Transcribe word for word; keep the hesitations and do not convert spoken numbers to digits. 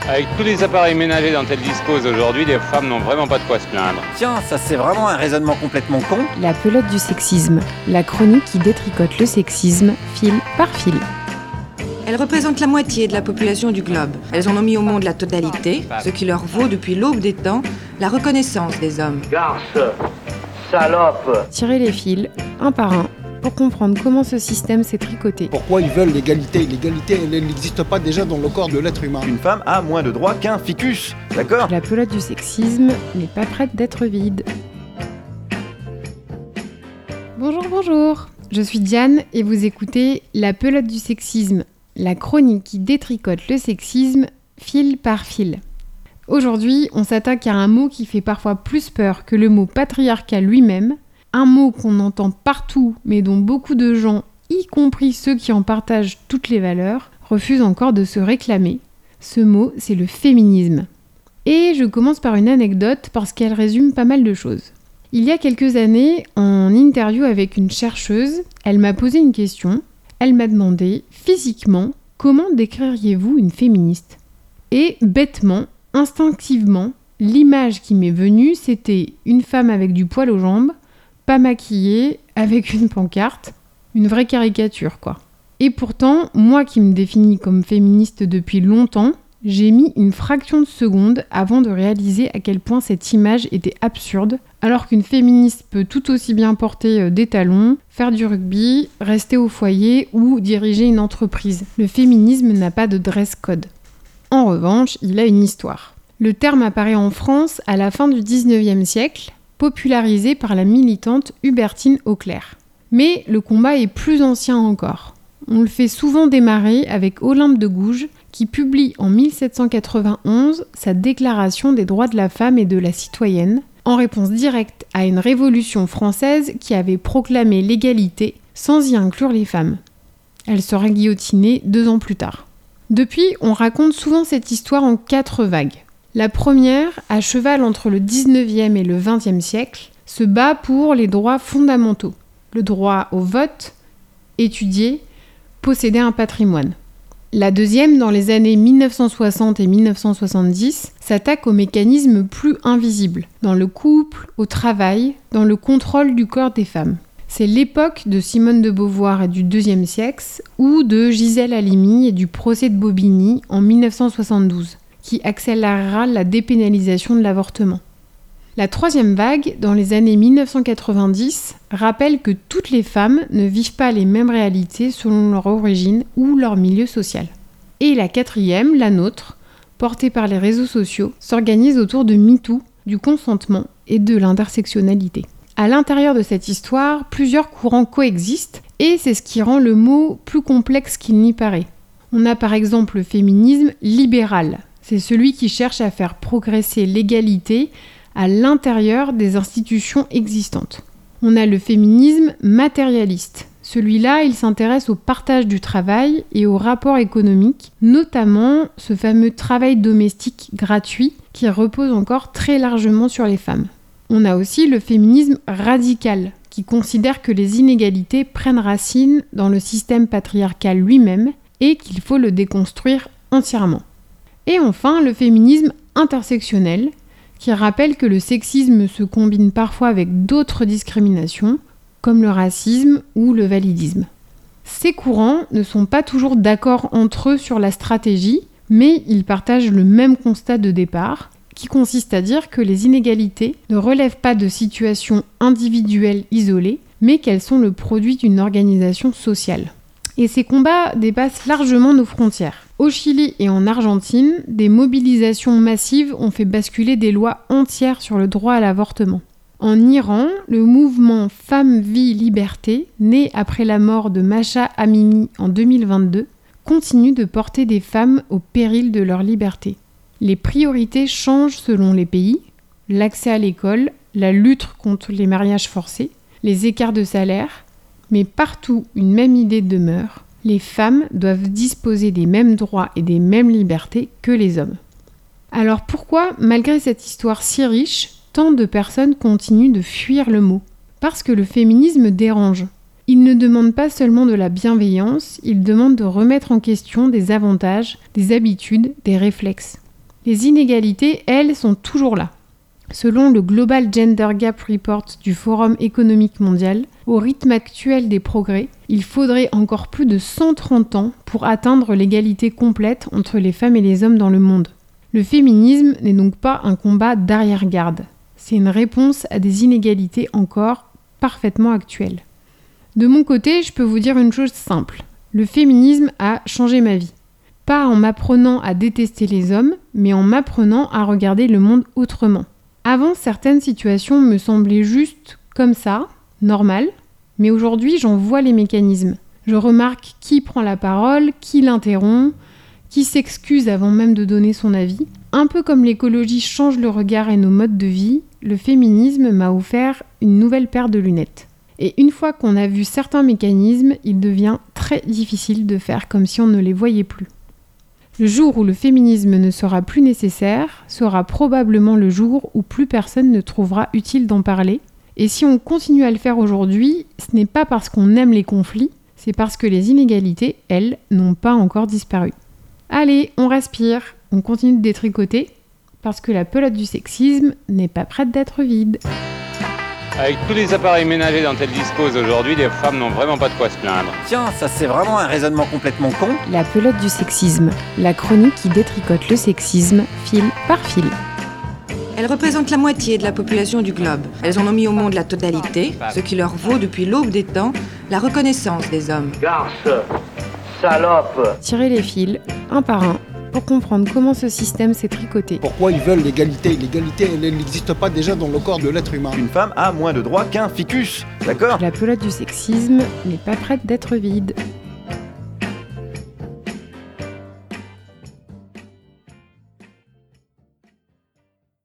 Avec tous les appareils ménagers dont elles disposent aujourd'hui, les femmes n'ont vraiment pas de quoi se plaindre. Tiens, ça c'est vraiment un raisonnement complètement con. La pelote du sexisme, la chronique qui détricote le sexisme fil par fil. Elles représentent la moitié de la population du globe. Elles en ont mis au monde la totalité, ce qui leur vaut depuis l'aube des temps la reconnaissance des hommes. Garce, salope. Tirez les fils, un par un, pour comprendre comment ce système s'est tricoté. Pourquoi ils veulent l'égalité ? L'égalité, elle n'existe pas déjà dans le corps de l'être humain. Une femme a moins de droits qu'un ficus, d'accord ? La pelote du sexisme n'est pas prête d'être vide. Bonjour, bonjour. Je suis Diane et vous écoutez La pelote du sexisme, la chronique qui détricote le sexisme fil par fil. Aujourd'hui, on s'attaque à un mot qui fait parfois plus peur que le mot patriarcat lui-même, un mot qu'on entend partout mais dont beaucoup de gens, y compris ceux qui en partagent toutes les valeurs, refusent encore de se réclamer. Ce mot, c'est le féminisme. Et je commence par une anecdote parce qu'elle résume pas mal de choses. Il y a quelques années, en interview avec une chercheuse, elle m'a posé une question. Elle m'a demandé, physiquement, comment décririez-vous une féministe ? Et bêtement, instinctivement, l'image qui m'est venue, c'était une femme avec du poil aux jambes, pas maquillée, avec une pancarte, une vraie caricature quoi. Et pourtant, moi qui me définis comme féministe depuis longtemps, j'ai mis une fraction de seconde avant de réaliser à quel point cette image était absurde, alors qu'une féministe peut tout aussi bien porter des talons, faire du rugby, rester au foyer ou diriger une entreprise. Le féminisme n'a pas de dress code. En revanche, il a une histoire. Le terme apparaît en France à la fin du dix-neuvième siècle, popularisé par la militante Hubertine Auclair. Mais le combat est plus ancien encore. On le fait souvent démarrer avec Olympe de Gouges, qui publie en mille sept cent quatre-vingt-onze sa Déclaration des droits de la femme et de la citoyenne, en réponse directe à une révolution française qui avait proclamé l'égalité sans y inclure les femmes. Elle sera guillotinée deux ans plus tard. Depuis, on raconte souvent cette histoire en quatre vagues. La première, à cheval entre le dix-neuvième et le vingtième siècle, se bat pour les droits fondamentaux. Le droit au vote, étudier, posséder un patrimoine. La deuxième, dans les années mille neuf cent soixante et mille neuf cent soixante-dix, s'attaque aux mécanismes plus invisibles, dans le couple, au travail, dans le contrôle du corps des femmes. C'est l'époque de Simone de Beauvoir et du deuxième siècle, ou de Gisèle Halimi et du procès de Bobigny en mille neuf cent soixante-douze, qui accélérera la dépénalisation de l'avortement. La troisième vague, dans les années mille neuf cent quatre-vingt-dix, rappelle que toutes les femmes ne vivent pas les mêmes réalités selon leur origine ou leur milieu social. Et la quatrième, la nôtre, portée par les réseaux sociaux, s'organise autour de MeToo, du consentement et de l'intersectionnalité. À l'intérieur de cette histoire, plusieurs courants coexistent et c'est ce qui rend le mot plus complexe qu'il n'y paraît. On a par exemple le féminisme libéral. C'est celui qui cherche à faire progresser l'égalité à l'intérieur des institutions existantes. On a le féminisme matérialiste. Celui-là, il s'intéresse au partage du travail et au rapport économique, notamment ce fameux travail domestique gratuit qui repose encore très largement sur les femmes. On a aussi le féminisme radical, qui considère que les inégalités prennent racine dans le système patriarcal lui-même et qu'il faut le déconstruire entièrement. Et enfin, le féminisme intersectionnel, qui rappelle que le sexisme se combine parfois avec d'autres discriminations, comme le racisme ou le validisme. Ces courants ne sont pas toujours d'accord entre eux sur la stratégie, mais ils partagent le même constat de départ, qui consiste à dire que les inégalités ne relèvent pas de situations individuelles isolées, mais qu'elles sont le produit d'une organisation sociale. Et ces combats dépassent largement nos frontières. Au Chili et en Argentine, des mobilisations massives ont fait basculer des lois entières sur le droit à l'avortement. En Iran, le mouvement Femmes, Vie, Liberté, né après la mort de Mahsa Amini en deux mille vingt-deux, continue de porter des femmes au péril de leur liberté. Les priorités changent selon les pays, l'accès à l'école, la lutte contre les mariages forcés, les écarts de salaire, mais partout une même idée demeure, les femmes doivent disposer des mêmes droits et des mêmes libertés que les hommes. Alors pourquoi, malgré cette histoire si riche, tant de personnes continuent de fuir le mot ? Parce que le féminisme dérange. Il ne demande pas seulement de la bienveillance, il demande de remettre en question des avantages, des habitudes, des réflexes. Les inégalités, elles, sont toujours là. Selon le Global Gender Gap Report du Forum économique mondial, au rythme actuel des progrès, il faudrait encore plus de cent trente ans pour atteindre l'égalité complète entre les femmes et les hommes dans le monde. Le féminisme n'est donc pas un combat d'arrière-garde. C'est une réponse à des inégalités encore parfaitement actuelles. De mon côté, je peux vous dire une chose simple. Le féminisme a changé ma vie. Pas en m'apprenant à détester les hommes, mais en m'apprenant à regarder le monde autrement. Avant, certaines situations me semblaient juste comme ça, normales, mais aujourd'hui, j'en vois les mécanismes. Je remarque qui prend la parole, qui l'interrompt, qui s'excuse avant même de donner son avis. Un peu comme l'écologie change le regard et nos modes de vie, le féminisme m'a offert une nouvelle paire de lunettes. Et une fois qu'on a vu certains mécanismes, il devient très difficile de faire comme si on ne les voyait plus. Le jour où le féminisme ne sera plus nécessaire sera probablement le jour où plus personne ne trouvera utile d'en parler. Et si on continue à le faire aujourd'hui, ce n'est pas parce qu'on aime les conflits, c'est parce que les inégalités, elles, n'ont pas encore disparu. Allez, on respire, on continue de détricoter, parce que la pelote du sexisme n'est pas prête d'être vide. Avec tous les appareils ménagers dont elles disposent aujourd'hui, les femmes n'ont vraiment pas de quoi se plaindre. Tiens, ça c'est vraiment un raisonnement complètement con. La pelote du sexisme, la chronique qui détricote le sexisme fil par fil. Elles représentent la moitié de la population du globe. Elles en ont mis au monde la totalité, ce qui leur vaut depuis l'aube des temps la reconnaissance des hommes. Garce, salope. Tirez les fils, un par un, pour comprendre comment ce système s'est tricoté. Pourquoi ils veulent l'égalité? L'égalité, elle elle n'existe pas déjà dans le corps de l'être humain. Une femme a moins de droits qu'un ficus, d'accord? La pelote du sexisme n'est pas prête d'être vide.